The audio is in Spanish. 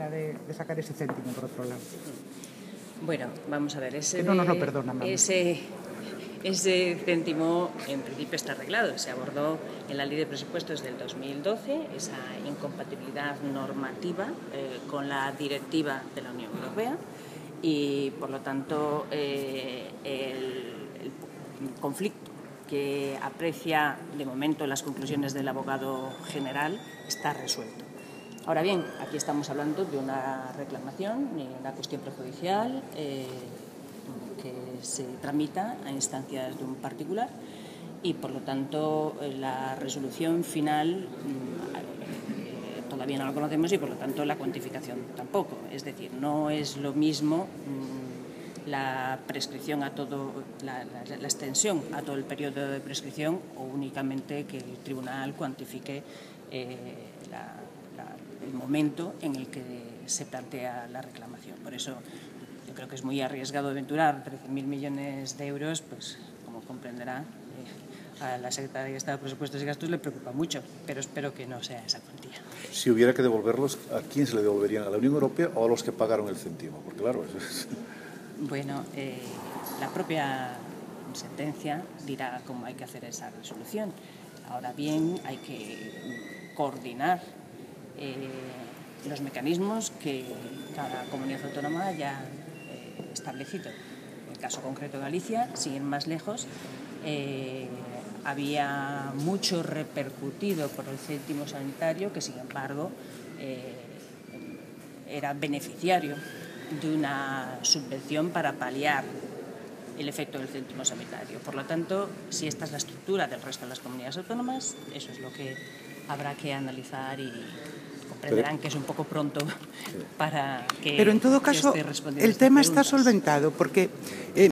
manera de sacar ese céntimo, por otro lado. Bueno, vamos a ver, que no nos lo perdonan, ese céntimo en principio está arreglado. Se abordó en la Ley de Presupuestos del 2012 esa incompatibilidad normativa con la directiva de la Unión Europea y, por lo tanto, el conflicto que aprecia de momento las conclusiones del abogado general está resuelto. Ahora bien, aquí estamos hablando de una reclamación, una cuestión prejudicial que se tramita a instancias de un particular y, por lo tanto, la resolución final todavía no la conocemos y, por lo tanto, la cuantificación tampoco. Es decir, no es lo mismo la prescripción a todo, la extensión a todo el periodo de prescripción o únicamente que el tribunal cuantifique el momento en el que se plantea la reclamación. Por eso yo creo que es muy arriesgado aventurar 13.000 millones de euros, pues como comprenderá, a la Secretaría de Estado de Presupuestos y Gastos le preocupa mucho, pero espero que no sea esa cuantía. Si hubiera que devolverlos, ¿a quién se le devolverían? ¿A la Unión Europea o a los que pagaron el céntimo? Porque claro, eso es... Bueno, la propia sentencia dirá cómo hay que hacer esa resolución. Ahora bien, hay que coordinar los mecanismos que cada comunidad autónoma haya establecido. En el caso concreto de Galicia, sin ir más lejos, había mucho repercutido por el céntimo sanitario que, sin embargo, era beneficiario de una subvención para paliar el efecto del céntimo sanitario. Por lo tanto, si esta es la estructura del resto de las comunidades autónomas, eso es lo que habrá que analizar y comprenderán que es un poco pronto para que... Pero en todo caso, el tema está solventado, porque